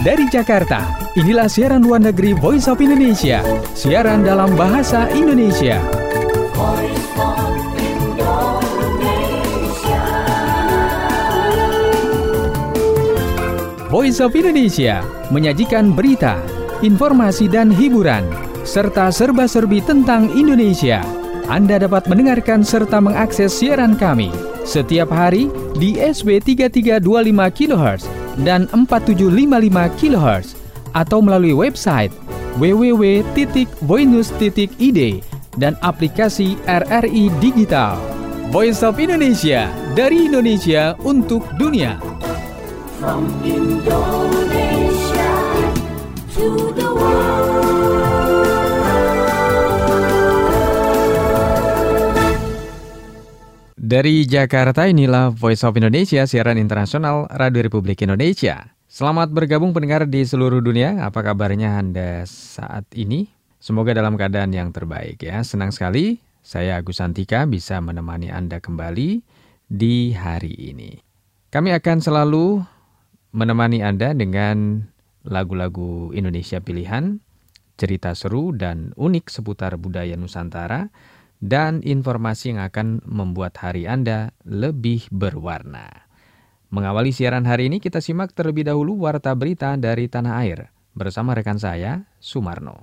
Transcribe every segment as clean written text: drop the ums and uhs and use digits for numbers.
Dari Jakarta, inilah siaran luar negeri Voice of Indonesia. Siaran dalam bahasa Indonesia. Voice of Indonesia. Voice of Indonesia menyajikan berita, informasi dan hiburan, serta serba-serbi tentang Indonesia. Anda dapat mendengarkan serta mengakses siaran kami setiap hari di SW 3325 kHz dan 4755 kHz atau melalui website www.voinews.id dan aplikasi RRI Digital. Voice of Indonesia, dari Indonesia untuk dunia. From Indonesia to the world. Dari Jakarta, inilah Voice of Indonesia, siaran internasional Radio Republik Indonesia. Selamat bergabung pendengar di seluruh dunia. Apa kabarnya Anda saat ini? Semoga dalam keadaan yang terbaik ya. Senang sekali saya Agus Santika bisa menemani Anda kembali di hari ini. Kami akan selalu menemani Anda dengan lagu-lagu Indonesia pilihan, cerita seru dan unik seputar budaya Nusantara, dan informasi yang akan membuat hari Anda lebih berwarna. Mengawali siaran hari ini, kita simak terlebih dahulu warta berita dari tanah air bersama rekan saya, Sumarno.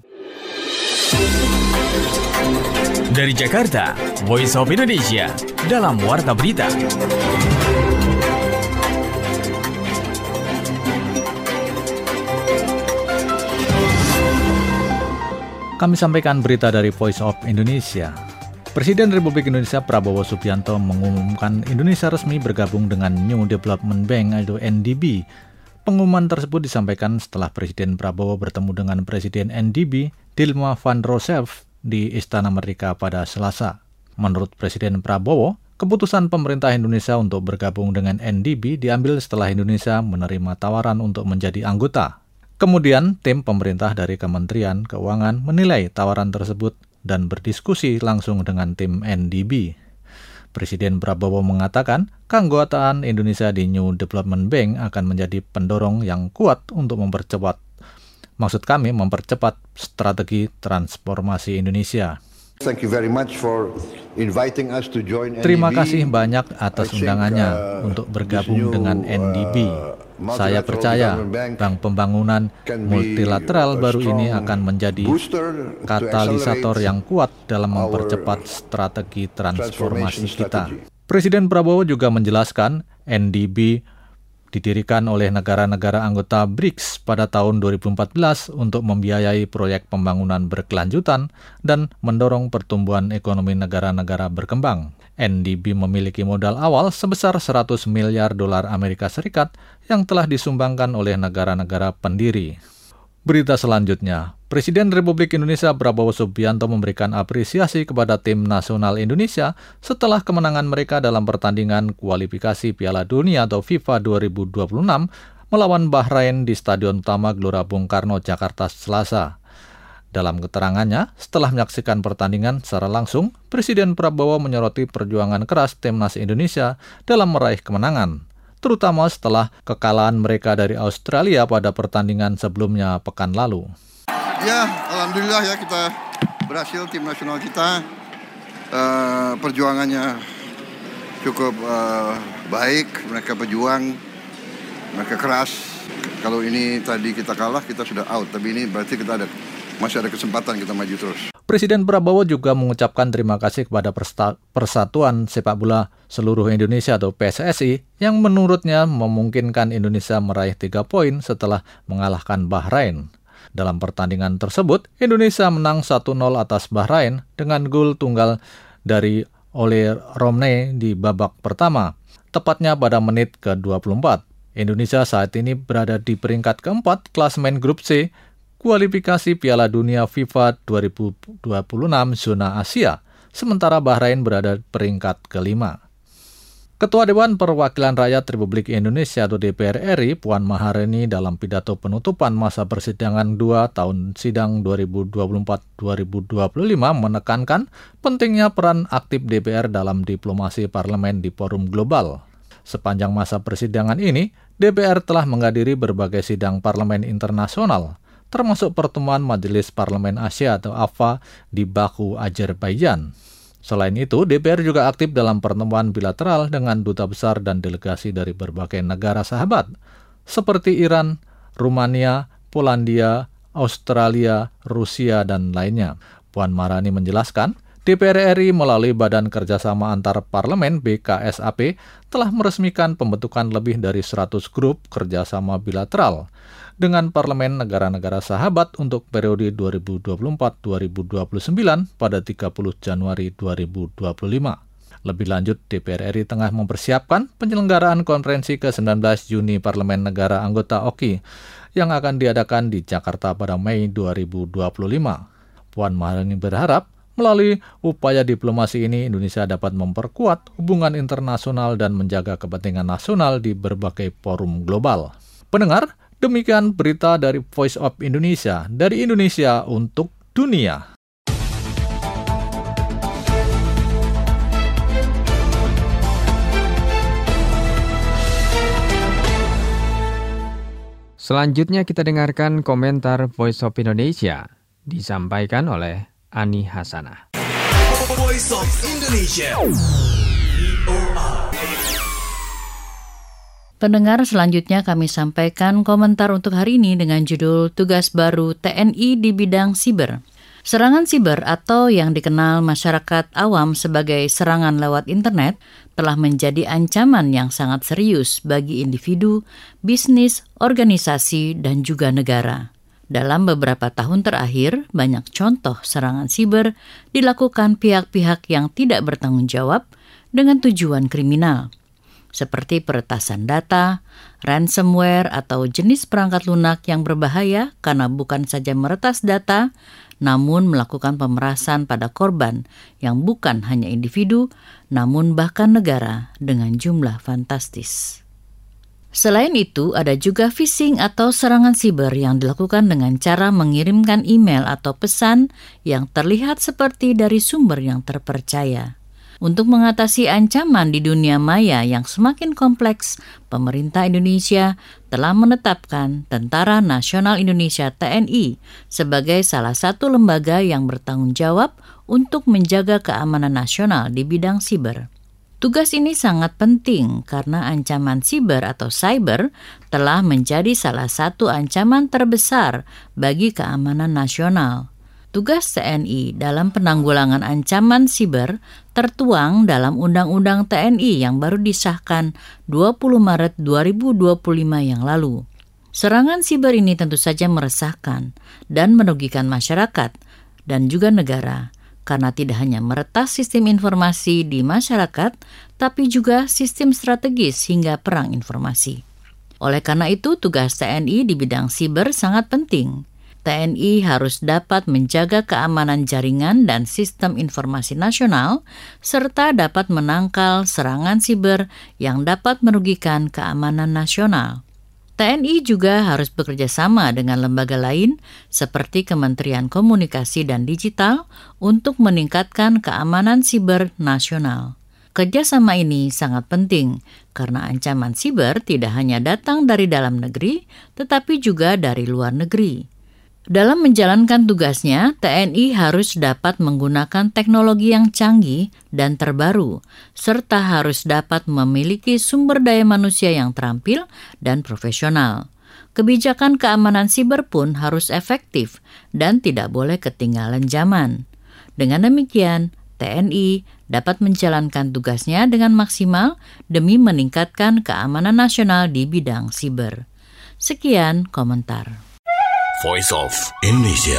Dari Jakarta, Voice of Indonesia dalam warta berita. Kami sampaikan berita dari Voice of Indonesia. Presiden Republik Indonesia Prabowo Subianto mengumumkan Indonesia resmi bergabung dengan New Development Bank atau NDB. Pengumuman tersebut disampaikan setelah Presiden Prabowo bertemu dengan Presiden NDB Dilma Van Rosselló di Istana Merdeka pada Selasa. Menurut Presiden Prabowo, keputusan pemerintah Indonesia untuk bergabung dengan NDB diambil setelah Indonesia menerima tawaran untuk menjadi anggota. Kemudian, tim pemerintah dari Kementerian Keuangan menilai tawaran tersebut dan berdiskusi langsung dengan tim NDB. Presiden Prabowo mengatakan, keanggotaan Indonesia di New Development Bank akan menjadi pendorong yang kuat untuk mempercepat strategi transformasi Indonesia. Thank you very much for inviting us to join NDB. Terima kasih banyak atas undangannya untuk bergabung dengan NDB. Saya percaya Bank Pembangunan Multilateral baru ini akan menjadi katalisator yang kuat dalam mempercepat strategi transformasi kita. Presiden Prabowo juga menjelaskan NDB didirikan oleh negara-negara anggota BRICS pada tahun 2014 untuk membiayai proyek pembangunan berkelanjutan dan mendorong pertumbuhan ekonomi negara-negara berkembang. NDB memiliki modal awal sebesar 100 miliar dolar Amerika Serikat yang telah disumbangkan oleh negara-negara pendiri. Berita selanjutnya, Presiden Republik Indonesia Prabowo Subianto memberikan apresiasi kepada tim nasional Indonesia setelah kemenangan mereka dalam pertandingan kualifikasi Piala Dunia atau FIFA 2026 melawan Bahrain di Stadion Utama Gelora Bung Karno, Jakarta, Selasa. Dalam keterangannya, setelah menyaksikan pertandingan secara langsung, Presiden Prabowo menyoroti perjuangan keras timnas Indonesia dalam meraih kemenangan, terutama setelah kekalahan mereka dari Australia pada pertandingan sebelumnya pekan lalu. Ya, alhamdulillah ya kita berhasil, tim nasional kita perjuangannya cukup baik, mereka berjuang, mereka keras. Kalau ini tadi kita kalah, kita sudah out, tapi ini berarti kita masih ada kesempatan kita maju terus. Presiden Prabowo juga mengucapkan terima kasih kepada Persatuan Sepak Bola Seluruh Indonesia atau PSSI yang menurutnya memungkinkan Indonesia meraih 3 poin setelah mengalahkan Bahrain. Dalam pertandingan tersebut, Indonesia menang 1-0 atas Bahrain dengan gol tunggal dari Ole Romney di babak pertama, tepatnya pada menit ke-24. Indonesia saat ini berada di peringkat keempat klasemen grup C kualifikasi Piala Dunia FIFA 2026 zona Asia, sementara Bahrain berada peringkat kelima. Ketua Dewan Perwakilan Rakyat Republik Indonesia atau DPR RI, Puan Maharani dalam pidato penutupan masa persidangan 2 tahun sidang 2024-2025 menekankan pentingnya peran aktif DPR dalam diplomasi parlemen di forum global. Sepanjang masa persidangan ini, DPR telah menghadiri berbagai sidang parlemen internasional, termasuk pertemuan Majelis Parlemen Asia atau AFA di Baku, Azerbaijan. Selain itu, DPR juga aktif dalam pertemuan bilateral dengan duta besar dan delegasi dari berbagai negara sahabat, seperti Iran, Rumania, Polandia, Australia, Rusia, dan lainnya. Puan Maharani menjelaskan, DPR RI melalui Badan Kerjasama Antar Parlemen BKSAP telah meresmikan pembentukan lebih dari 100 grup kerjasama bilateral dengan parlemen negara-negara sahabat untuk periode 2024-2029 pada 30 Januari 2025. Lebih lanjut, DPR RI tengah mempersiapkan penyelenggaraan konferensi ke-19 Juni Parlemen Negara Anggota OKI yang akan diadakan di Jakarta pada Mei 2025. Puan Maharani berharap melalui upaya diplomasi ini, Indonesia dapat memperkuat hubungan internasional dan menjaga kepentingan nasional di berbagai forum global. Pendengar, demikian berita dari Voice of Indonesia, dari Indonesia untuk dunia. Selanjutnya kita dengarkan komentar Voice of Indonesia, disampaikan oleh Ani Hasanah. Voice of Indonesia. Pendengar, selanjutnya kami sampaikan komentar untuk hari ini dengan judul Tugas Baru TNI di Bidang Siber. Serangan siber atau yang dikenal masyarakat awam sebagai serangan lewat internet telah menjadi ancaman yang sangat serius bagi individu, bisnis, organisasi, dan juga negara. Dalam beberapa tahun terakhir, banyak contoh serangan siber dilakukan pihak-pihak yang tidak bertanggung jawab dengan tujuan kriminal, seperti peretasan data, ransomware, atau jenis perangkat lunak yang berbahaya karena bukan saja meretas data, namun melakukan pemerasan pada korban yang bukan hanya individu, namun bahkan negara dengan jumlah fantastis. Selain itu, ada juga phishing atau serangan siber yang dilakukan dengan cara mengirimkan email atau pesan yang terlihat seperti dari sumber yang terpercaya. Untuk mengatasi ancaman di dunia maya yang semakin kompleks, pemerintah Indonesia telah menetapkan Tentara Nasional Indonesia TNI sebagai salah satu lembaga yang bertanggung jawab untuk menjaga keamanan nasional di bidang siber. Tugas ini sangat penting karena ancaman siber atau cyber telah menjadi salah satu ancaman terbesar bagi keamanan nasional. Tugas TNI dalam penanggulangan ancaman siber tertuang dalam Undang-Undang TNI yang baru disahkan 20 Maret 2025 yang lalu. Serangan siber ini tentu saja meresahkan dan merugikan masyarakat dan juga negara, karena tidak hanya meretas sistem informasi di masyarakat, tapi juga sistem strategis hingga perang informasi. Oleh karena itu, tugas TNI di bidang siber sangat penting. TNI harus dapat menjaga keamanan jaringan dan sistem informasi nasional, serta dapat menangkal serangan siber yang dapat merugikan keamanan nasional. TNI juga harus bekerja sama dengan lembaga lain seperti Kementerian Komunikasi dan Digital untuk meningkatkan keamanan siber nasional. Kerjasama ini sangat penting karena ancaman siber tidak hanya datang dari dalam negeri, tetapi juga dari luar negeri. Dalam menjalankan tugasnya, TNI harus dapat menggunakan teknologi yang canggih dan terbaru, serta harus dapat memiliki sumber daya manusia yang terampil dan profesional. Kebijakan keamanan siber pun harus efektif dan tidak boleh ketinggalan zaman. Dengan demikian, TNI dapat menjalankan tugasnya dengan maksimal demi meningkatkan keamanan nasional di bidang siber. Sekian komentar. Voice of Indonesia.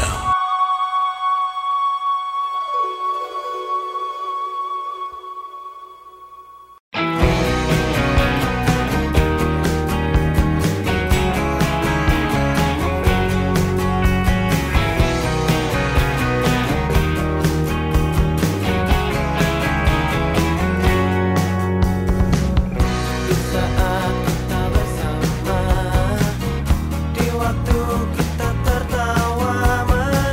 Di waktu kita tertawa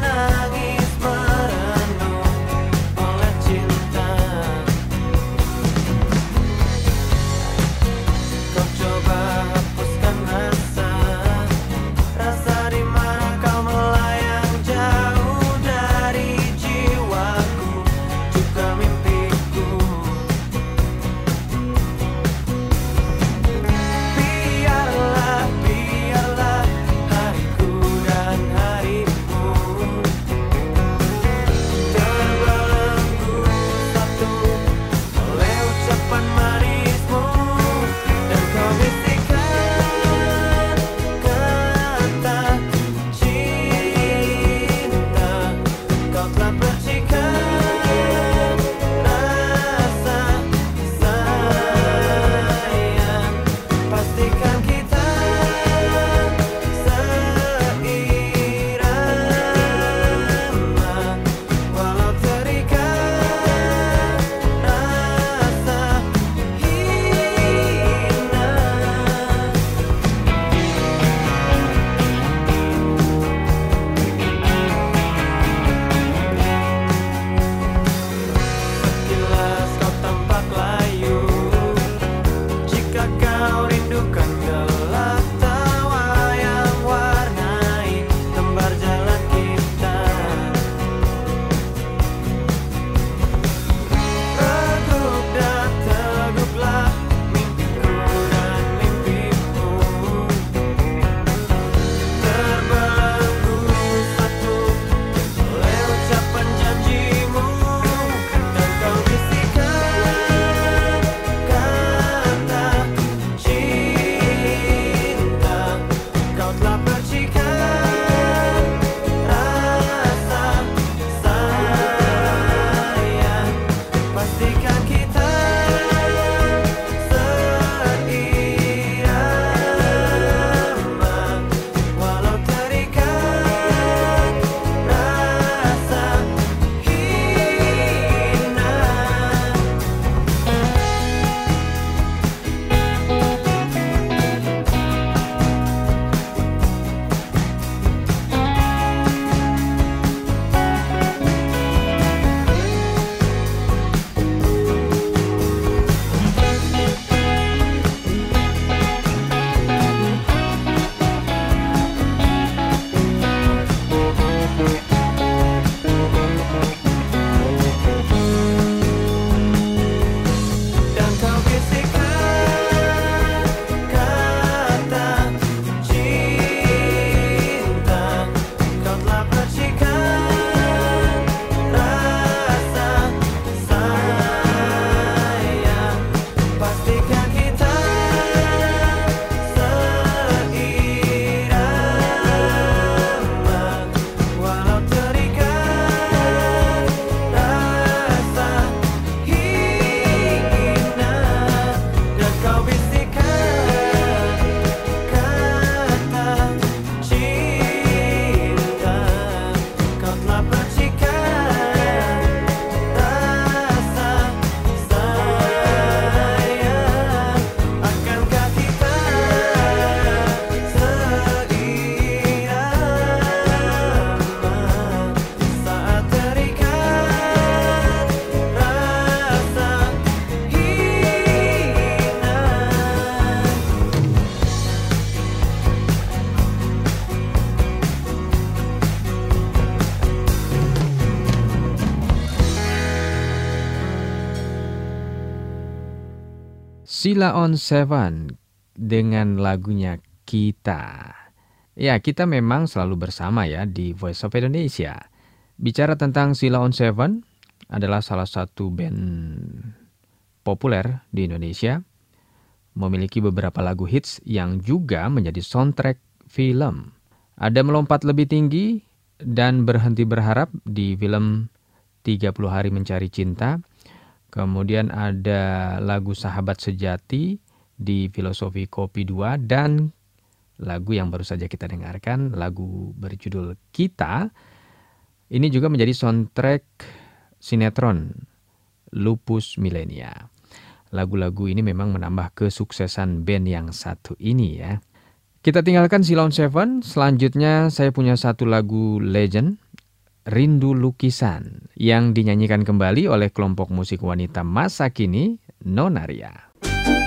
Sheila on 7 dengan lagunya Kita. Ya, kita memang selalu bersama ya di Voice of Indonesia. Bicara tentang Sheila on 7 adalah salah satu band populer di Indonesia. Memiliki beberapa lagu hits yang juga menjadi soundtrack film. Ada Melompat Lebih Tinggi dan Berhenti Berharap di film 30 Hari Mencari Cinta. Kemudian ada lagu Sahabat Sejati di Filosofi Kopi 2 dan lagu yang baru saja kita dengarkan, lagu berjudul Kita. Ini juga menjadi soundtrack sinetron Lupus Millenia. Lagu-lagu ini memang menambah kesuksesan band yang satu ini ya. Kita tinggalkan Sheila on 7, selanjutnya saya punya satu lagu legend, Rindu Lukisan, yang dinyanyikan kembali oleh kelompok musik wanita masa kini, Nonaria.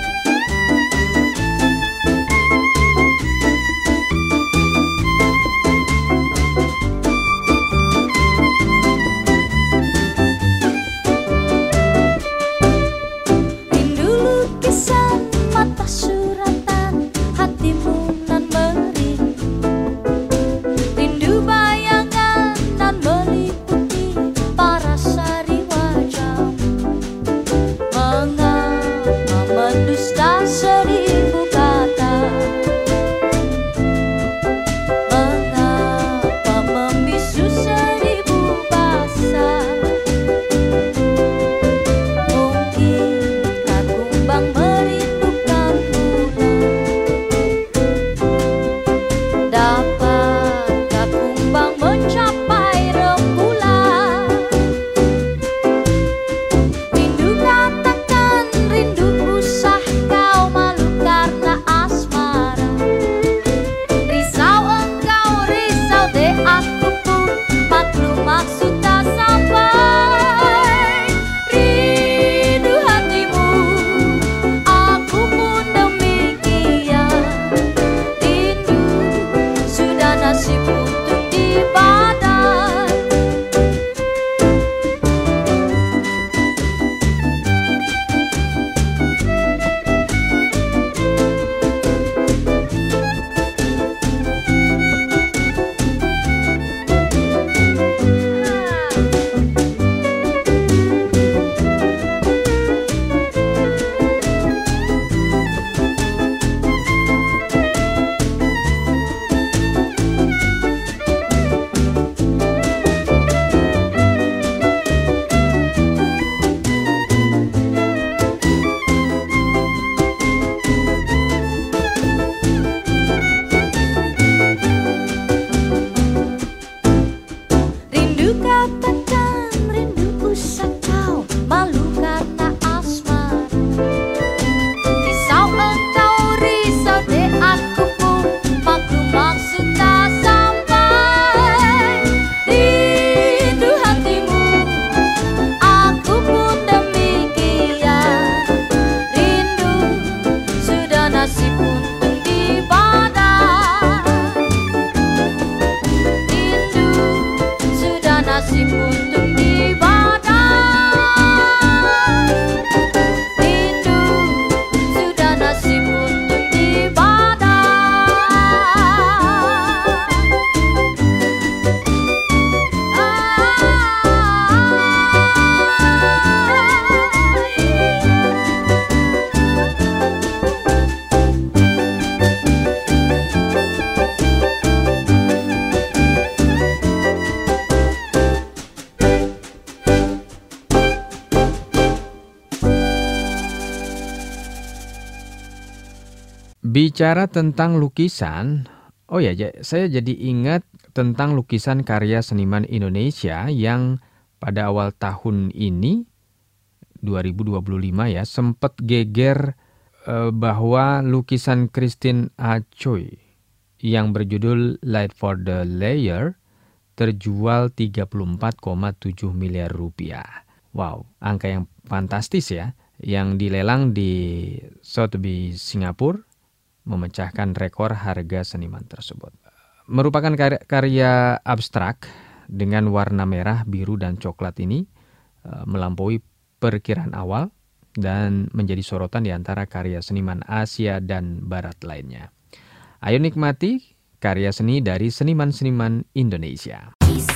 Bicara tentang lukisan, saya jadi ingat tentang lukisan karya seniman Indonesia yang pada awal tahun ini, 2025 ya, sempat geger bahwa lukisan Christine A. Choi yang berjudul Light for the Layer terjual 34,7 miliar rupiah. Wow, angka yang fantastis ya, yang dilelang di Sotheby's Singapura, memecahkan rekor harga seniman tersebut. Merupakan karya abstrak dengan warna merah, biru, dan coklat ini melampaui perkiraan awal dan menjadi sorotan di antara karya seniman Asia dan Barat lainnya. Ayo nikmati karya seni dari seniman-seniman Indonesia.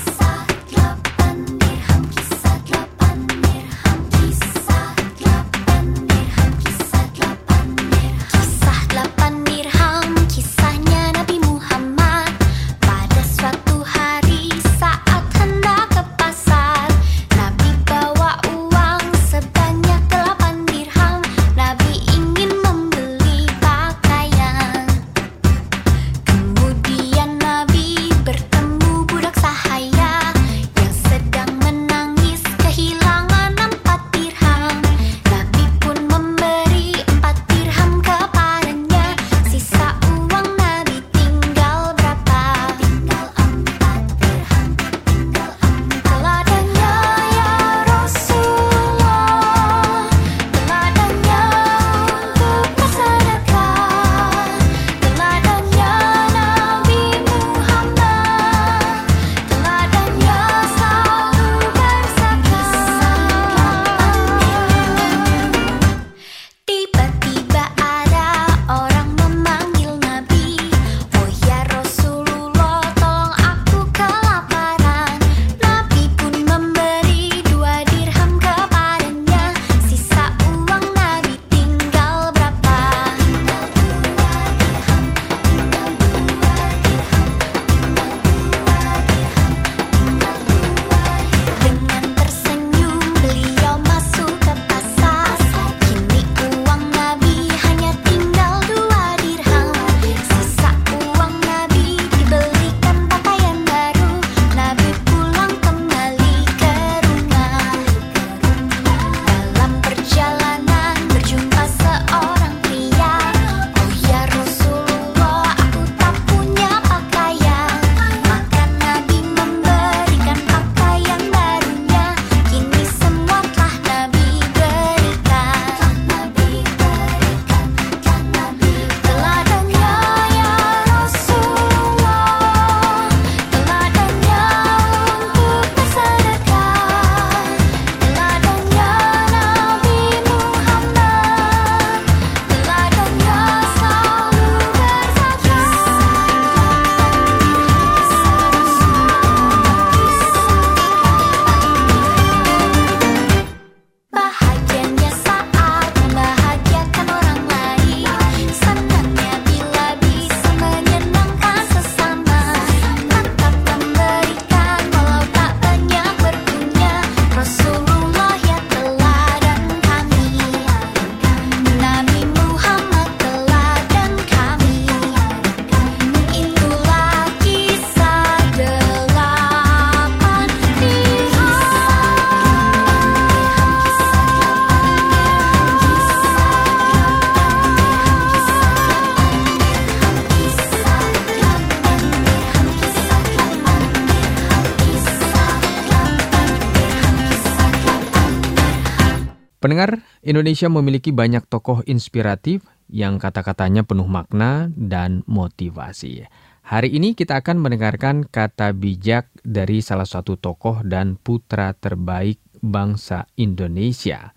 Pendengar, Indonesia memiliki banyak tokoh inspiratif yang kata-katanya penuh makna dan motivasi. Hari ini kita akan mendengarkan kata bijak dari salah satu tokoh dan putra terbaik bangsa Indonesia,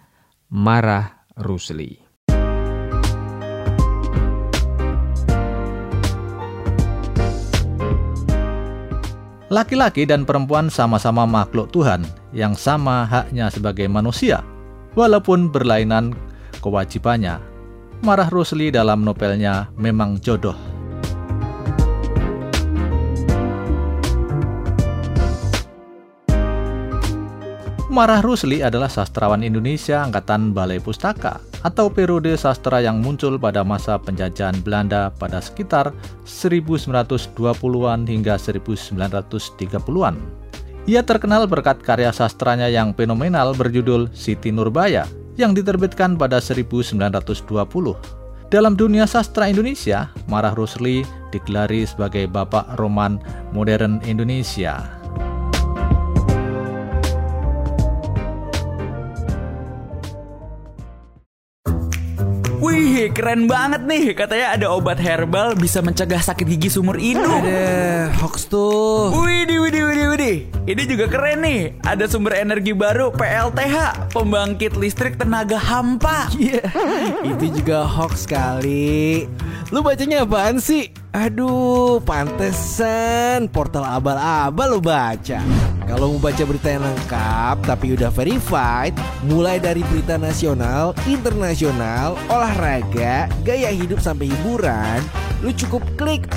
Marah Rusli. Laki-laki dan perempuan sama-sama makhluk Tuhan yang sama haknya sebagai manusia. Walaupun berlainan kewajibannya, Marah Rusli dalam novelnya Memang Jodoh. Marah Rusli adalah sastrawan Indonesia angkatan Balai Pustaka atau periode sastra yang muncul pada masa penjajahan Belanda pada sekitar 1920-an hingga 1930-an. Ia terkenal berkat karya sastranya yang fenomenal berjudul Siti Nurbaya yang diterbitkan pada 1920. Dalam dunia sastra Indonesia, Marah Rusli digelari sebagai Bapak Roman Modern Indonesia. Wih, keren banget nih. Katanya ada obat herbal bisa mencegah sakit gigi seumur hidup. Ada hoax tuh. Widih. Ini juga keren nih. Ada sumber energi baru PLTH, pembangkit listrik tenaga hampa. Iya, itu juga hoax kali. Lu bacanya apaan sih? Aduh, pantesan portal abal-abal lu baca. Kalau mau baca berita yang lengkap tapi udah verified, mulai dari berita nasional, internasional, olahraga, gaya hidup sampai hiburan, lu cukup klik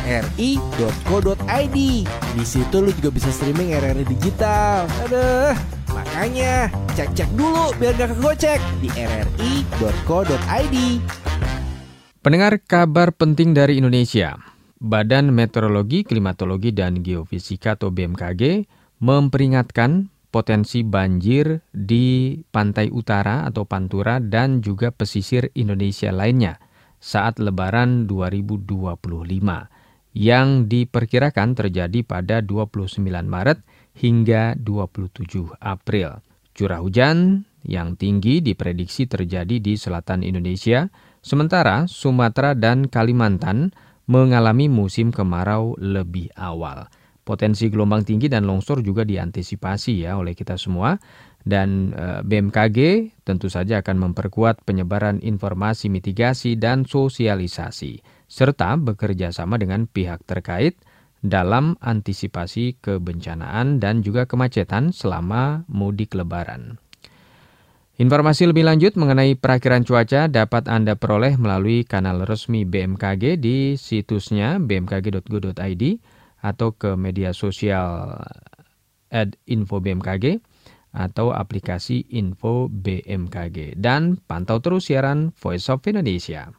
rri.co.id. Di situ lu juga bisa streaming RRI digital. Aduh, makanya cek dulu biar gak kegocek di rri.co.id. Pendengar, kabar penting dari Indonesia. Badan Meteorologi, Klimatologi, dan Geofisika atau BMKG memperingatkan potensi banjir di pantai utara atau Pantura dan juga pesisir Indonesia lainnya saat Lebaran 2025 yang diperkirakan terjadi pada 29 Maret hingga 27 April. Curah hujan yang tinggi diprediksi terjadi di selatan Indonesia, sementara Sumatera dan Kalimantan mengalami musim kemarau lebih awal. Potensi gelombang tinggi dan longsor juga diantisipasi ya oleh kita semua. Dan BMKG tentu saja akan memperkuat penyebaran informasi mitigasi dan sosialisasi, serta bekerja sama dengan pihak terkait dalam antisipasi kebencanaan dan juga kemacetan selama mudik Lebaran. Informasi lebih lanjut mengenai perakiraan cuaca dapat Anda peroleh melalui kanal resmi BMKG di situsnya bmkg.go.id atau ke media sosial @info_bmkg atau aplikasi Info BMKG. Dan pantau terus siaran Voice of Indonesia.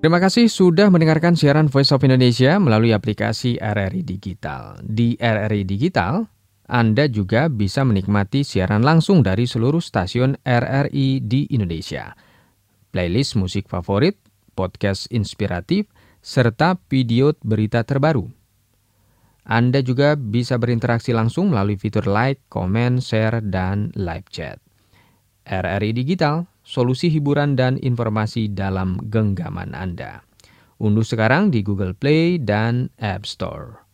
Terima kasih sudah mendengarkan siaran Voice of Indonesia melalui aplikasi RRI Digital. Di RRI Digital, Anda juga bisa menikmati siaran langsung dari seluruh stasiun RRI di Indonesia. Playlist musik favorit, podcast inspiratif, serta video berita terbaru. Anda juga bisa berinteraksi langsung melalui fitur like, comment, share, dan live chat. RRI Digital, solusi hiburan dan informasi dalam genggaman Anda. Unduh sekarang di Google Play dan App Store.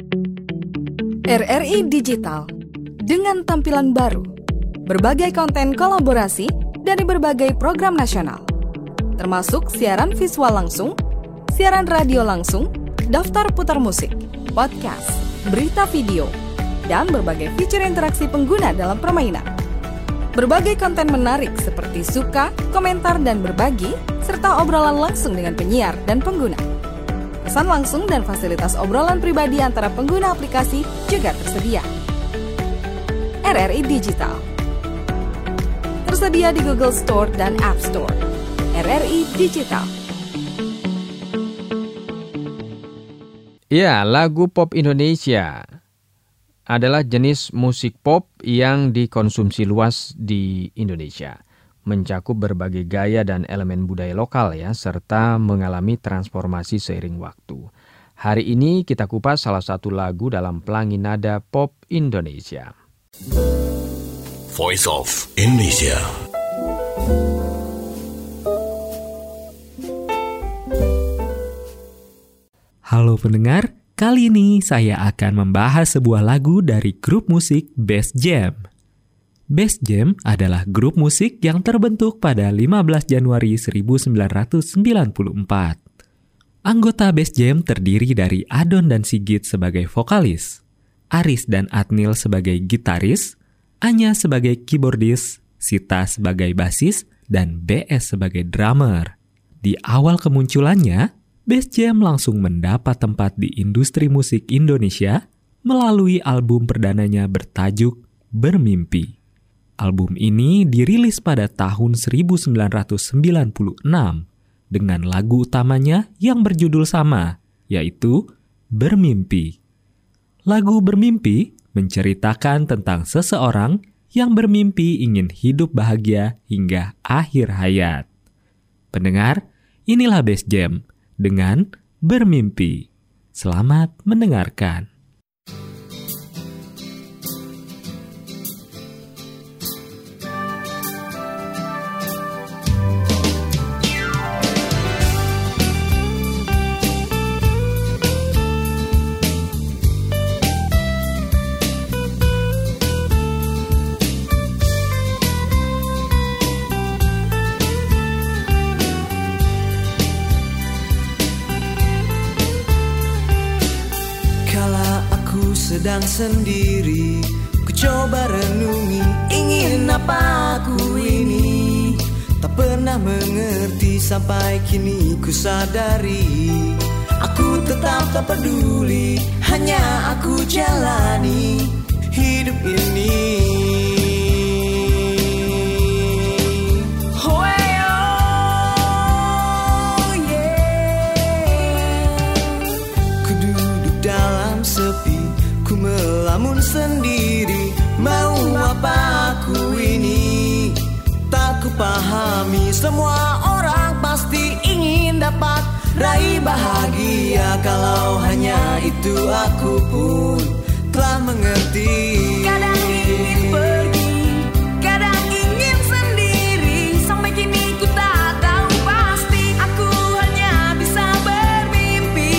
RRI Digital, dengan tampilan baru, berbagai konten kolaborasi dari berbagai program nasional, termasuk siaran visual langsung, siaran radio langsung, daftar putar musik, podcast, berita video, dan berbagai fitur interaksi pengguna dalam permainan. Berbagai konten menarik seperti suka, komentar, dan berbagi, serta obrolan langsung dengan penyiar dan pengguna. Pesan langsung dan fasilitas obrolan pribadi antara pengguna aplikasi juga tersedia. RRI Digital tersedia di Google Store dan App Store. RRI Digital. Ya, lagu pop Indonesia adalah jenis musik pop yang dikonsumsi luas di Indonesia, mencakup berbagai gaya dan elemen budaya lokal ya, serta mengalami transformasi seiring waktu. Hari ini kita kupas salah satu lagu dalam pelangi nada pop Indonesia. Voice of Indonesia. Halo pendengar, kali ini saya akan membahas sebuah lagu dari grup musik Bass Jam. Bass Jam adalah grup musik yang terbentuk pada 15 Januari 1994. Anggota Bass Jam terdiri dari Adon dan Sigit sebagai vokalis, Aris dan Adnil sebagai gitaris, Anya sebagai keyboardis, Sita sebagai basis, dan BS sebagai drummer. Di awal kemunculannya, Bass Jam langsung mendapat tempat di industri musik Indonesia melalui album perdananya bertajuk Bermimpi. Album ini dirilis pada tahun 1996 dengan lagu utamanya yang berjudul sama, yaitu Bermimpi. Lagu Bermimpi menceritakan tentang seseorang yang bermimpi ingin hidup bahagia hingga akhir hayat. Pendengar, inilah Bass Jam dengan Bermimpi. Selamat mendengarkan. Sedang sendiri, ku coba renungi, ingin apa aku ini. Tak pernah mengerti sampai kini ku sadari, aku tetap tak peduli, hanya aku jalani hidup ini. Ku duduk dalam sepi, ku melamun sendiri, mau apa aku ini? Tak ku pahami, semua orang pasti ingin dapat raih bahagia. Kalau hanya itu aku pun telah mengerti. Kadang ingin pergi, kadang ingin sendiri, sampai kini ku tak tahu pasti, aku hanya bisa bermimpi.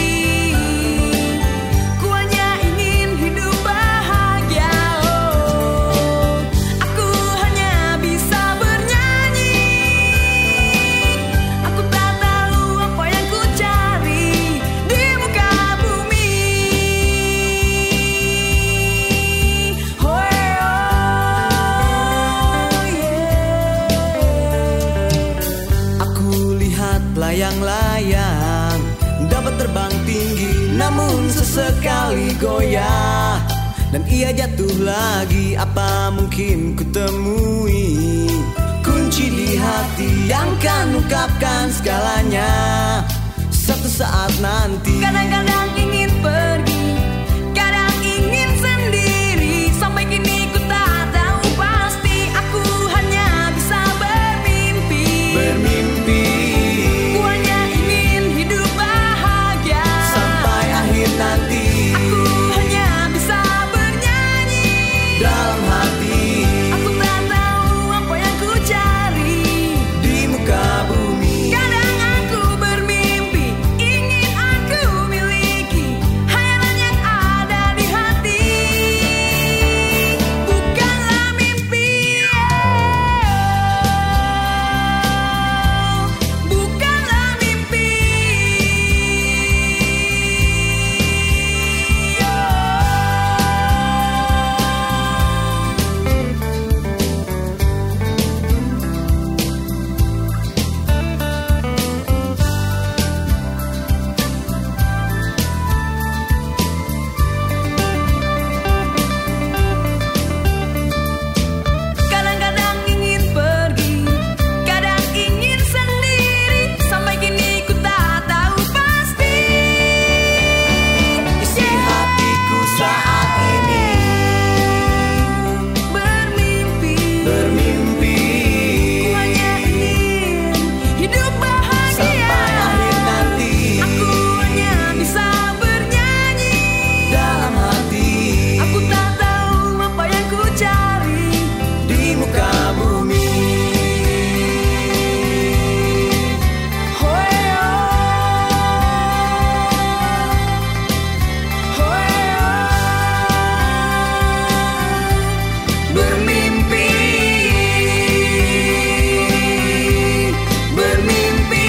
Ku hanya ingin hidup bahagia, oh. Aku hanya bisa bernyanyi. Aku tak tahu apa yang ku cari di muka bumi. Oh, yeah. Aku lihat layang-layang dapat terbang tinggi, namun sesekali goyah dan ia jatuh lagi. Apa mungkin ku temui kunci di hati yang kan ungkapkan segalanya? suatu saat nanti. Kadang-kadang ingin pergi, kadang ingin sendiri. Sampai kini ku tak tahu pasti, aku hanya bisa bermimpi. Bermimpi, Ku hanya ingin hidup bahagia. sampai akhir nanti. Aku hanya bisa bernyanyi Dalam hati, Aku tak tahu apa yang ku cari di muka bumi. Kadang aku bermimpi, ingin aku miliki hayalan yang ada di hati. Bukanlah mimpi, bukanlah mimpi. Kadang-kadang ingin pergi, kadang ingin sendiri. Sampai kini ku tak tahu pasti Isi hatiku saat ini bermimpi. bermimpi. Ku hanya ingin hidup bahagia. Sampai akhir nanti. Aku hanya bisa bernyanyi Dalam hati, Aku tak tahu apa yang ku cari di muka bumi. Bermimpi, bermimpi.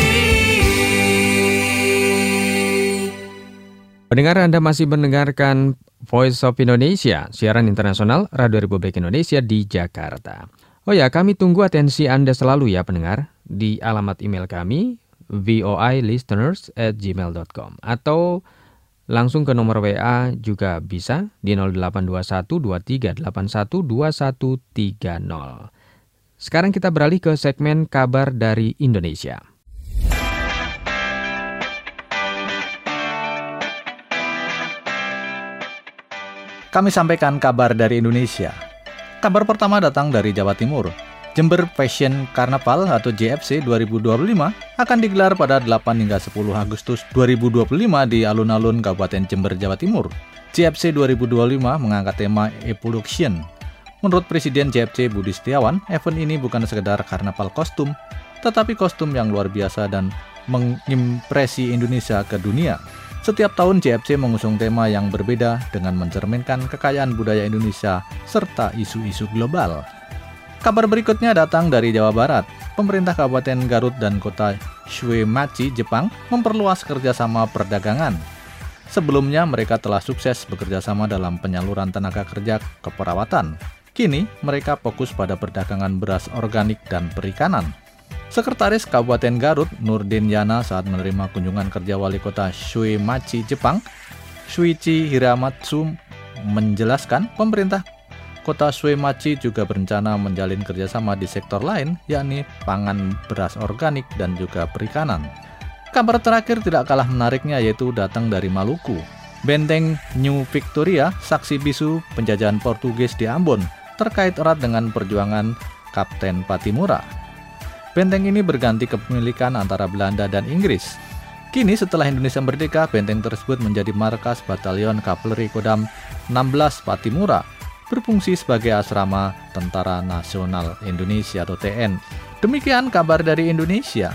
Pendengar, Anda masih mendengarkan Voice of Indonesia, siaran internasional Radio Republik Indonesia di Jakarta. Oh ya, kami tunggu atensi Anda selalu ya pendengar, di alamat email kami voilisteners@gmail.com atau langsung ke nomor WA juga bisa di 082123812130. Sekarang kita beralih ke segmen kabar dari Indonesia. Kami sampaikan kabar dari Indonesia. Kabar pertama datang dari Jawa Timur. Jember Fashion Carnival atau JFC 2025 akan digelar pada 8 hingga 10 Agustus 2025 di alun-alun Kabupaten Jember, Jawa Timur. JFC 2025 mengangkat tema Evolution. Menurut Presiden JFC Budi Setiawan, event ini bukan sekedar karnaval kostum, tetapi kostum yang luar biasa dan mengimpresi Indonesia ke dunia. Setiap tahun JFC mengusung tema yang berbeda dengan mencerminkan kekayaan budaya Indonesia serta isu-isu global. Kabar berikutnya datang dari Jawa Barat. Pemerintah Kabupaten Garut dan Kota Shuemachi, Jepang memperluas kerjasama perdagangan. Sebelumnya mereka telah sukses bekerjasama dalam penyaluran tenaga kerja keperawatan. Kini mereka fokus pada perdagangan beras organik dan perikanan. Sekretaris Kabupaten Garut, Nurdin Yana, saat menerima kunjungan kerja Wali Kota Shuemachi, Jepang, Shuichi Hiramatsu, menjelaskan pemerintah Kota Shuemachi juga berencana menjalin kerjasama di sektor lain, yakni pangan, beras organik, dan juga perikanan. Kabar terakhir tidak kalah menariknya yaitu datang dari Maluku. Benteng New Victoria, saksi bisu penjajahan Portugis di Ambon, terkait erat dengan perjuangan Kapten Patimura. Benteng ini berganti kepemilikan antara Belanda dan Inggris. Kini setelah Indonesia merdeka, benteng tersebut menjadi markas Batalion Kavaleri Kodam 16 Patimura, berfungsi sebagai asrama Tentara Nasional Indonesia atau TNI. Demikian kabar dari Indonesia.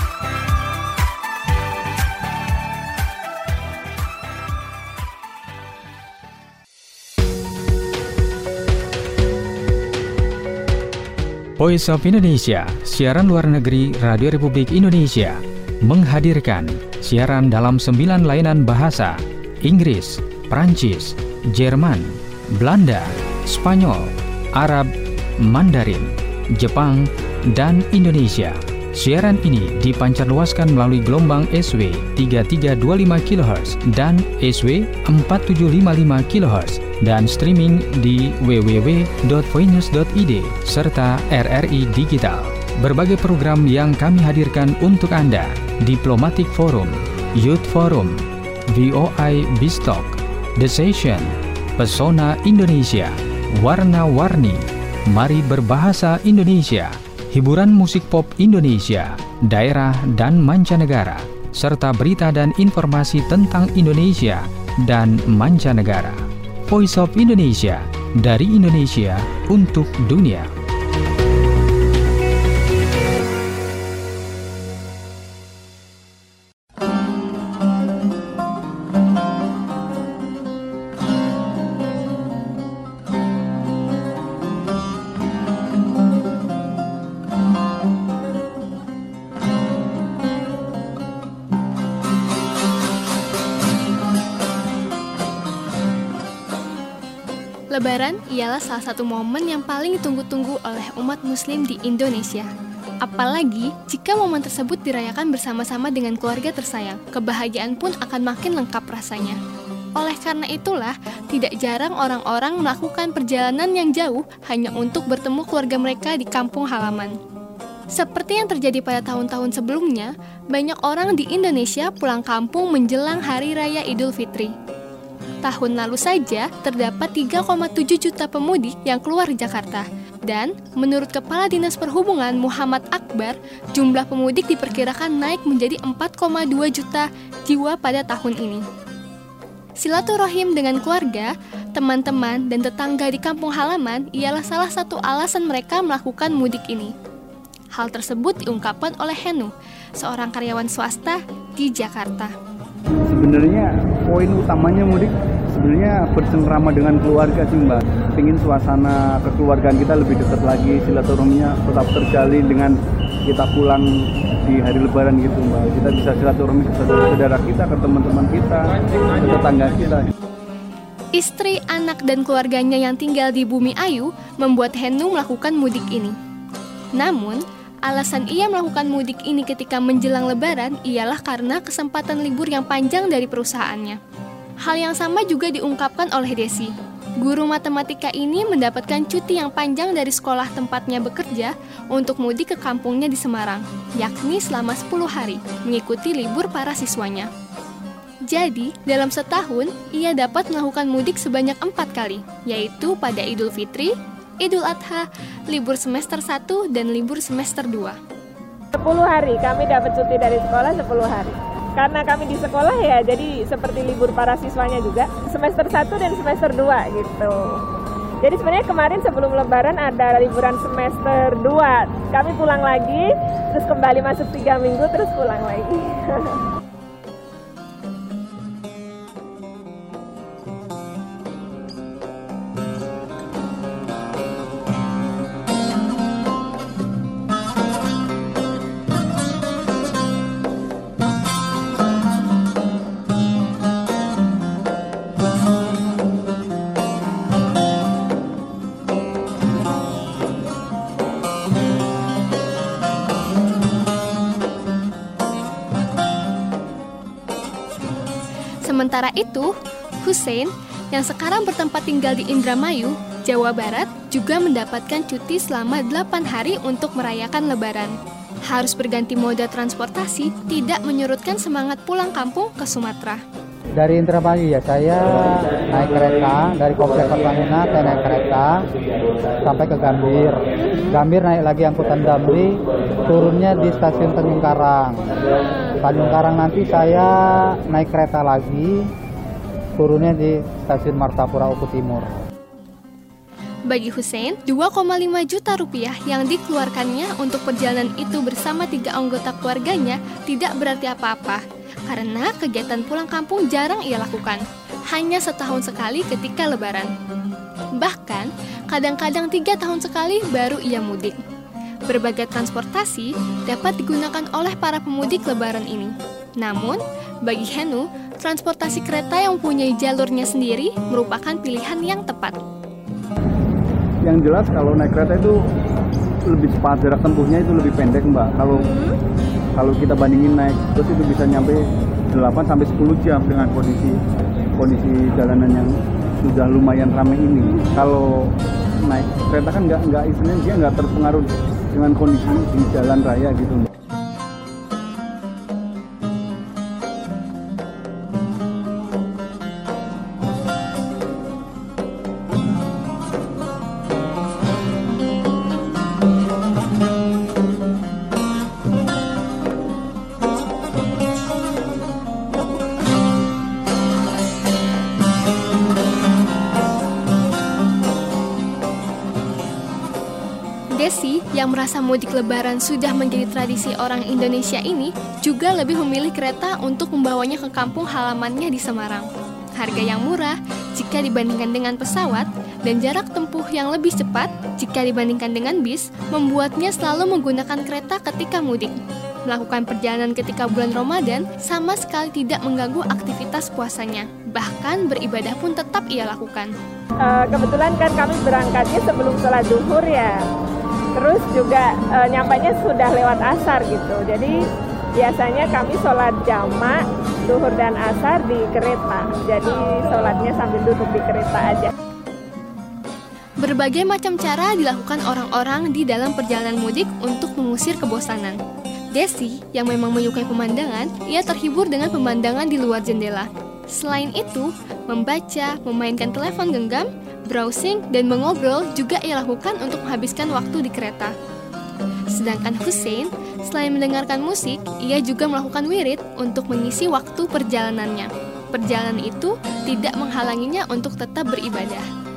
Voice of Indonesia, siaran luar negeri Radio Republik Indonesia, menghadirkan siaran dalam 9 layanan bahasa: Inggris, Prancis, Jerman, Belanda, Spanyol, Arab, Mandarin, Jepang, dan Indonesia. Siaran ini dipancarluaskan melalui gelombang SW 3325 kHz dan SW 4755 kHz dan streaming di www.voinews.id serta RRI Digital. Berbagai program yang kami hadirkan untuk Anda: Diplomatic Forum, Youth Forum, VOI Bistok, The Session, Pesona Indonesia, Warna-Warni, Mari Berbahasa Indonesia, hiburan musik pop Indonesia, daerah dan mancanegara, serta berita dan informasi tentang Indonesia dan mancanegara. Voice of Indonesia, dari Indonesia untuk dunia. Lebaran ialah salah satu momen yang paling ditunggu-tunggu oleh umat muslim di Indonesia. Apalagi jika momen tersebut dirayakan bersama-sama dengan keluarga tersayang, kebahagiaan pun akan makin lengkap rasanya. Oleh karena itulah, tidak jarang orang-orang melakukan perjalanan yang jauh hanya untuk bertemu keluarga mereka di kampung halaman. Seperti yang terjadi pada tahun-tahun sebelumnya, banyak orang di Indonesia pulang kampung menjelang Hari Raya Idul Fitri. Tahun lalu saja terdapat 3,7 juta pemudik yang keluar Jakarta. Dan menurut Kepala Dinas Perhubungan Muhammad Akbar, jumlah pemudik diperkirakan naik menjadi 4,2 juta jiwa pada tahun ini. Silaturahim dengan keluarga, teman-teman, dan tetangga di kampung halaman ialah salah satu alasan mereka melakukan mudik ini. Hal tersebut diungkapkan oleh Henu, seorang karyawan swasta di Jakarta. Sebenarnya poin utamanya mudik sebenarnya bersengkrama dengan keluarga sih Mbak. Pengen suasana kekeluargaan kita lebih dekat lagi, silaturahminya tetap terjalin dengan kita pulang di hari Lebaran gitu Mbak. Kita bisa silaturahmi ke saudara-saudara kita, ke teman-teman kita, ke tetangga kita. Istri, anak, dan keluarganya yang tinggal di Bumi Ayu membuat Henu melakukan mudik ini. Namun, alasan ia melakukan mudik ini ketika menjelang Lebaran ialah karena kesempatan libur yang panjang dari perusahaannya. Hal yang sama juga diungkapkan oleh Desi. Guru matematika ini mendapatkan cuti yang panjang dari sekolah tempatnya bekerja untuk mudik ke kampungnya di Semarang, yakni selama 10 hari, mengikuti libur para siswanya. Jadi, dalam setahun, ia dapat melakukan mudik sebanyak 4 kali, yaitu pada Idul Fitri, Idul Adha, libur semester 1, dan libur semester 2. 10 hari, kami dapat cuti dari sekolah 10 hari. Karena kami di sekolah ya, jadi seperti libur para siswanya juga, semester 1 dan semester 2 gitu. Jadi sebenarnya kemarin sebelum Lebaran ada liburan semester 2. Kami pulang lagi, terus kembali masuk 3 minggu, terus pulang lagi. Sementara itu, Hussein yang sekarang bertempat tinggal di Indramayu, Jawa Barat, juga mendapatkan cuti selama 8 hari untuk merayakan Lebaran. Harus berganti moda transportasi tidak menyurutkan semangat pulang kampung ke Sumatera. Dari Indramayu ya, saya naik kereta dari Komplek Pertamina, saya naik kereta sampai ke Gambir. Gambir naik lagi angkutan Damri, turunnya di stasiun Tanjung Karang. Tanjung Karang nanti saya naik kereta lagi, turunnya di stasiun Martapura Uku Timur. Bagi Hussein, 2,5 juta rupiah yang dikeluarkannya untuk perjalanan itu bersama 3 anggota keluarganya tidak berarti apa-apa, karena kegiatan pulang kampung jarang ia lakukan, hanya setahun sekali ketika Lebaran. Bahkan, kadang-kadang 3 tahun sekali baru ia mudik. Berbagai transportasi dapat digunakan oleh para pemudik Lebaran ini. Namun, bagi Henu, transportasi kereta yang mempunyai jalurnya sendiri merupakan pilihan yang tepat. Yang jelas kalau naik kereta itu lebih cepat, jarak tempuhnya itu lebih pendek Mbak. Kalau kita bandingin naik bus itu bisa nyampe 8 sampai 10 jam dengan kondisi jalanan yang sudah lumayan ramai ini. Kalau naik kereta kan nggak istilahnya dia nggak terpengaruh dengan kondisi di jalan raya gitu. Desi, yang merasa mudik lebaran sudah menjadi tradisi orang Indonesia ini, juga lebih memilih kereta untuk membawanya ke kampung halamannya di Semarang. Harga yang murah jika dibandingkan dengan pesawat, dan jarak tempuh yang lebih cepat jika dibandingkan dengan bis, membuatnya selalu menggunakan kereta ketika mudik. Melakukan perjalanan ketika bulan Ramadan sama sekali tidak mengganggu aktivitas puasanya. Bahkan beribadah pun tetap ia lakukan. Kebetulan kan kami berangkatnya sebelum sholat zuhur ya. Terus juga nyampainya sudah lewat asar gitu. Jadi biasanya kami sholat jamak zuhur dan asar di kereta. Jadi sholatnya sambil duduk di kereta aja. Berbagai macam cara dilakukan orang-orang di dalam perjalanan mudik untuk mengusir kebosanan. Desi, yang memang menyukai pemandangan, ia terhibur dengan pemandangan di luar jendela. Selain itu, membaca, memainkan telepon genggam, browsing, dan mengobrol juga ia lakukan untuk menghabiskan waktu di kereta. Sedangkan Hussein, selain mendengarkan musik, ia juga melakukan wirid untuk mengisi waktu perjalanannya. Perjalanan itu tidak menghalanginya untuk tetap beribadah.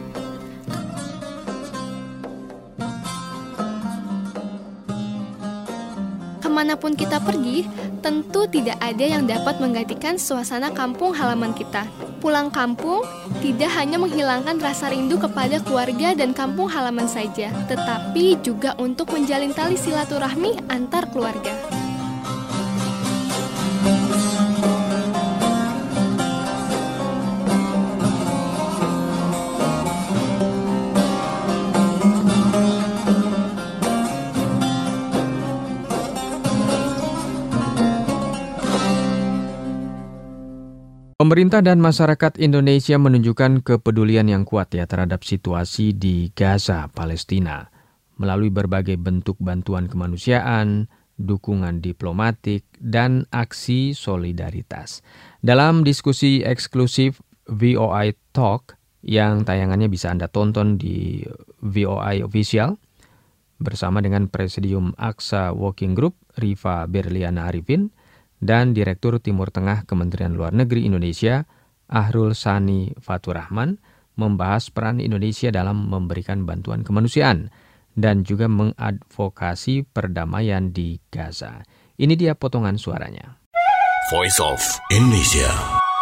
Kemanapun kita pergi, tentu tidak ada yang dapat menggantikan suasana kampung halaman kita. Pulang kampung tidak hanya menghilangkan rasa rindu kepada keluarga dan kampung halaman saja, tetapi juga untuk menjalin tali silaturahmi antar keluarga. Pemerintah dan masyarakat Indonesia menunjukkan kepedulian yang kuat terhadap situasi di Gaza, Palestina, melalui berbagai bentuk bantuan kemanusiaan, dukungan diplomatik, dan aksi solidaritas. Dalam diskusi eksklusif VOI Talk yang tayangannya bisa Anda tonton di VOI Official, bersama dengan Presidium Aqsa Working Group, Rifa Berliana Arifin, dan Direktur Timur Tengah Kementerian Luar Negeri Indonesia, Ahrul Sani Faturrahman, membahas peran Indonesia dalam memberikan bantuan kemanusiaan dan juga mengadvokasi perdamaian di Gaza. Ini dia potongan suaranya. Voice of Indonesia.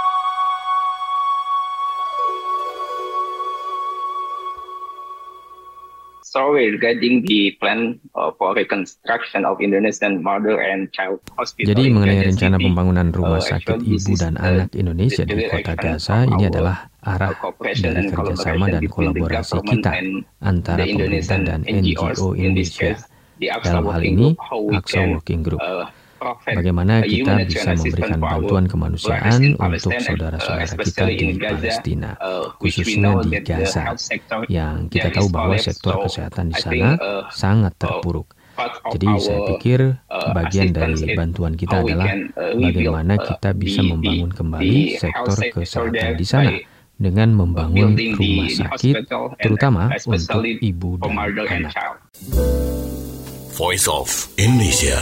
Story regarding the plan for reconstruction of Indonesian mother and child hospital. Jadi mengenai rencana pembangunan rumah sakit ibu dan anak Indonesia di kota Gaza, ini adalah arah dari kerjasama dan kolaborasi kita antara pemerintah dan NGO Indonesia. Dalam hal ini, Aqsa Working Group. Bagaimana kita bisa memberikan bantuan kemanusiaan untuk saudara-saudara kita di Palestina, khususnya di Gaza, yang kita tahu bahwa sektor kesehatan di sana sangat terpuruk. Jadi saya pikir bagian dari bantuan kita adalah bagaimana kita bisa membangun kembali sektor kesehatan di sana dengan membangun rumah sakit, terutama untuk ibu dan anak. Voice of Indonesia.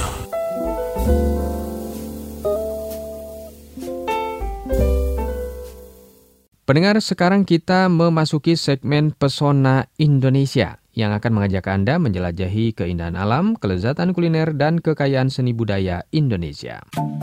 Pendengar, sekarang kita memasuki segmen Pesona Indonesia yang akan mengajak Anda menjelajahi keindahan alam, kelezatan kuliner, dan kekayaan seni budaya Indonesia.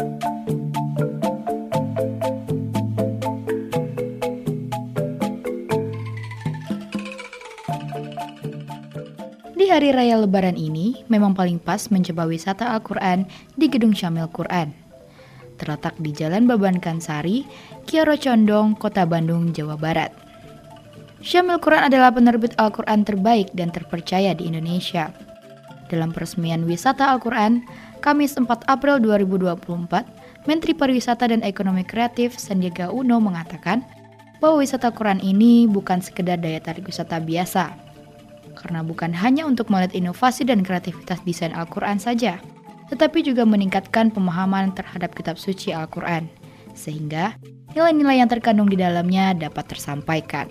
Di hari raya Lebaran ini, memang paling pas mencoba wisata Al-Quran di Gedung Syamil Quran. Terletak di Jalan Babankan Sari, Kiara Condong, Kota Bandung, Jawa Barat. Syamil Quran adalah penerbit Al-Quran terbaik dan terpercaya di Indonesia. Dalam peresmian wisata Al-Quran, Kamis 4 April 2024, Menteri Pariwisata dan Ekonomi Kreatif Sandiaga Uno mengatakan bahwa wisata Al-Quran ini bukan sekedar daya tarik wisata biasa, karena bukan hanya untuk melihat inovasi dan kreativitas desain Al-Quran saja, tetapi juga meningkatkan pemahaman terhadap kitab suci Al-Quran, sehingga nilai-nilai yang terkandung di dalamnya dapat tersampaikan.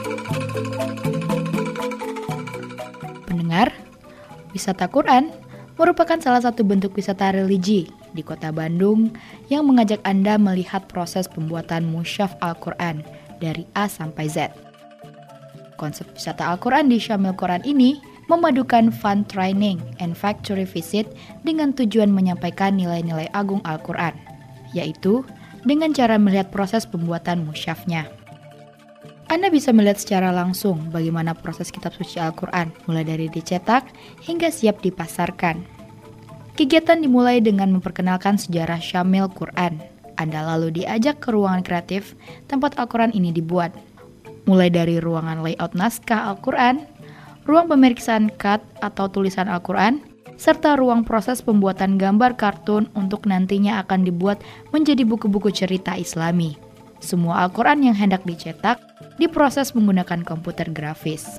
Pendengar, wisata Quran merupakan salah satu bentuk wisata religi di kota Bandung yang mengajak Anda melihat proses pembuatan mushaf Al-Quran dari A sampai Z. Konsep wisata Al-Quran di Syamil Quran ini memadukan fun training and factory visit dengan tujuan menyampaikan nilai-nilai agung Al-Quran, yaitu dengan cara melihat proses pembuatan mushafnya. Anda bisa melihat secara langsung bagaimana proses kitab suci Al-Quran, mulai dari dicetak hingga siap dipasarkan. Kegiatan dimulai dengan memperkenalkan sejarah Syamil Quran. Anda lalu diajak ke ruangan kreatif tempat Al-Quran ini dibuat, mulai dari ruangan layout naskah Al-Quran, ruang pemeriksaan cut atau tulisan Al-Quran, serta ruang proses pembuatan gambar kartun untuk nantinya akan dibuat menjadi buku-buku cerita Islami. Semua Al-Quran yang hendak dicetak diproses menggunakan komputer grafis.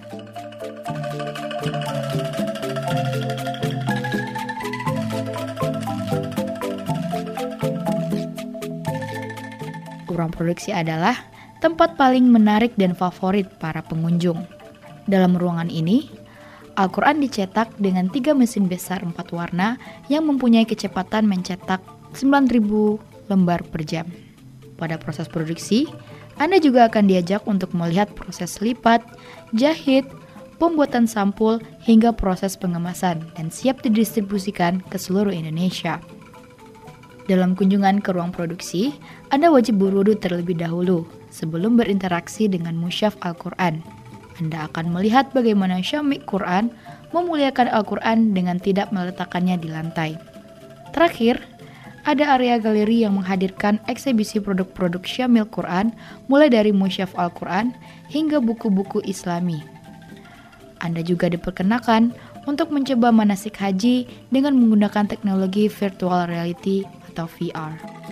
Ruang produksi adalah tempat paling menarik dan favorit para pengunjung. Dalam ruangan ini, Al-Quran dicetak dengan 3 mesin besar 4 warna yang mempunyai kecepatan mencetak 9.000 lembar per jam. Pada proses produksi, Anda juga akan diajak untuk melihat proses lipat, jahit, pembuatan sampul, hingga proses pengemasan dan siap didistribusikan ke seluruh Indonesia. Dalam kunjungan ke ruang produksi, Anda wajib berwudu terlebih dahulu sebelum berinteraksi dengan mushaf Al-Quran. Anda akan melihat bagaimana Syamil Quran memuliakan Al-Quran dengan tidak meletakkannya di lantai. Terakhir, ada area galeri yang menghadirkan eksibisi produk-produk Syamil Quran, mulai dari mushaf Al-Quran hingga buku-buku Islami. Anda juga diperkenakan untuk mencoba manasik haji dengan menggunakan teknologi virtual reality atau VR.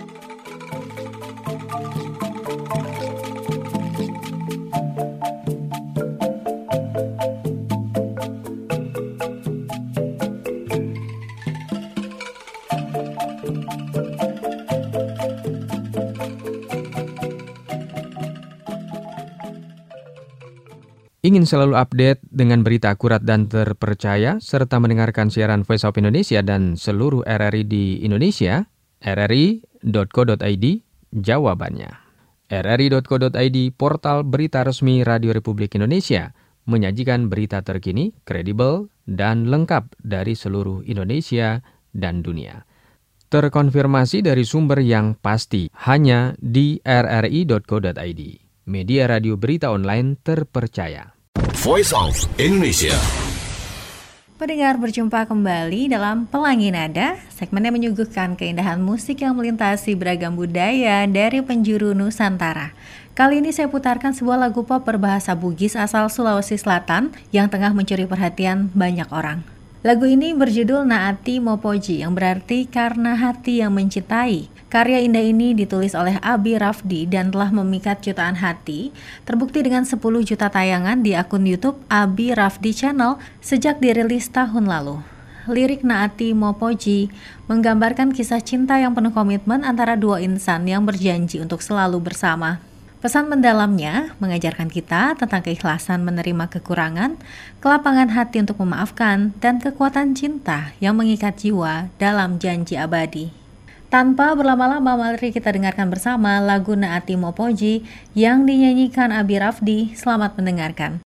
Ingin selalu update dengan berita akurat dan terpercaya, serta mendengarkan siaran Voice of Indonesia dan seluruh RRI di Indonesia? rri.co.id, jawabannya. rri.co.id, portal berita resmi Radio Republik Indonesia, menyajikan berita terkini, kredibel, dan lengkap dari seluruh Indonesia dan dunia. Terkonfirmasi dari sumber yang pasti, hanya di rri.co.id, media radio berita online terpercaya. Voice of Indonesia. Pendengar, berjumpa kembali dalam Pelangi Nada, segmen yang menyuguhkan keindahan musik yang melintasi beragam budaya dari penjuru Nusantara. Kali ini saya putarkan sebuah lagu pop berbahasa Bugis asal Sulawesi Selatan yang tengah mencuri perhatian banyak orang. Lagu ini berjudul Naati Mopoji, yang berarti karena hati yang mencintai. Karya indah ini ditulis oleh Abi Rafdi dan telah memikat jutaan hati, terbukti dengan 10 juta tayangan di akun YouTube Abi Rafdi Channel sejak dirilis tahun lalu. Lirik Naati Mopoji menggambarkan kisah cinta yang penuh komitmen antara dua insan yang berjanji untuk selalu bersama. Pesan mendalamnya mengajarkan kita tentang keikhlasan menerima kekurangan, kelapangan hati untuk memaafkan, dan kekuatan cinta yang mengikat jiwa dalam janji abadi. Tanpa berlama-lama, mari kita dengarkan bersama lagu Naati Mopoji yang dinyanyikan Abi Rafdi. Selamat mendengarkan.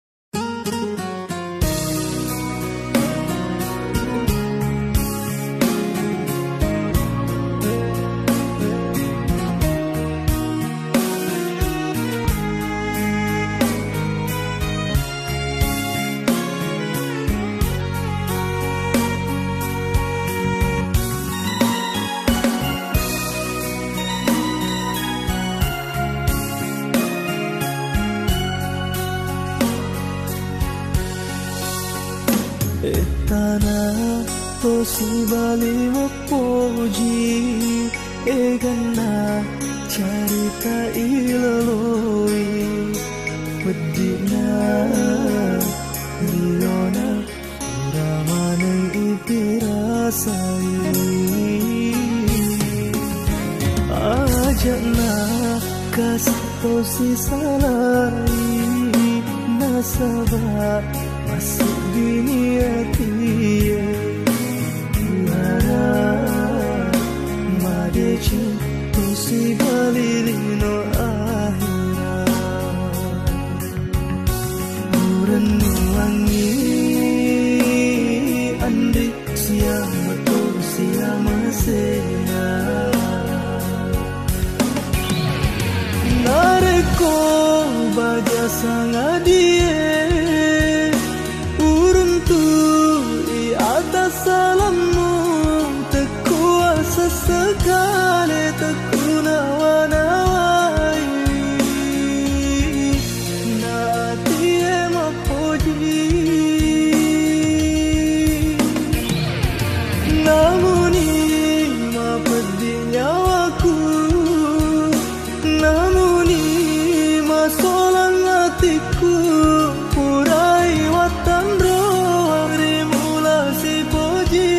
Tanah tosi bali mopoji egana carita ilaloi pedina liona ramane itirasai ajana kas tosi salai nasaba masuk dunia dia tosi balirino ahira Urenu wangi andi siama to siama sea Nareko baja sangadie uruntu di atas salammu tekuasa sekali tekunawanawai natie mapoji namuni mapedi nyawaku namuni masolan hatiku purai watan roh rimulasi poji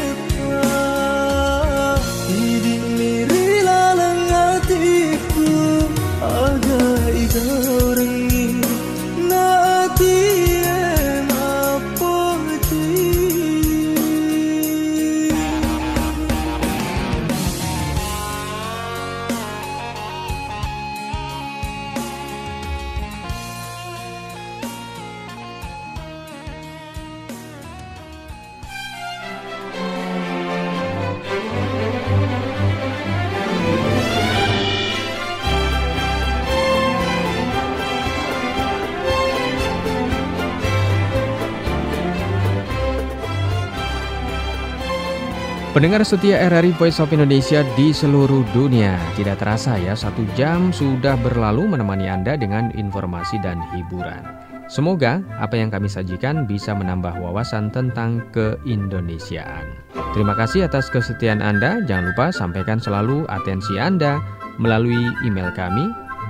ngepa idi miri lalang hatiku agak igau rengi naati mapoji Pendengar setia RRI Voice of Indonesia di seluruh dunia, tidak terasa ya 1 jam sudah berlalu menemani Anda dengan informasi dan hiburan. Semoga apa yang kami sajikan bisa menambah wawasan tentang keindonesiaan. Terima kasih atas kesetiaan Anda, jangan lupa sampaikan selalu atensi Anda melalui email kami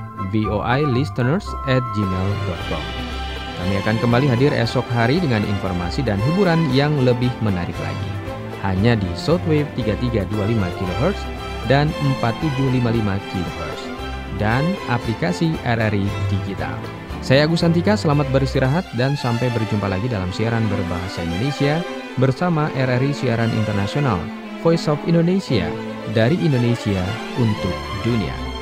voilisteners@gmail.com. Kami akan kembali hadir esok hari dengan informasi dan hiburan yang lebih menarik lagi. Hanya di shortwave 3325 kHz dan 4755 kHz dan aplikasi RRI Digital. Saya Agus Santika, selamat beristirahat dan sampai berjumpa lagi dalam siaran berbahasa Indonesia bersama RRI Siaran Internasional Voice of Indonesia dari Indonesia untuk dunia.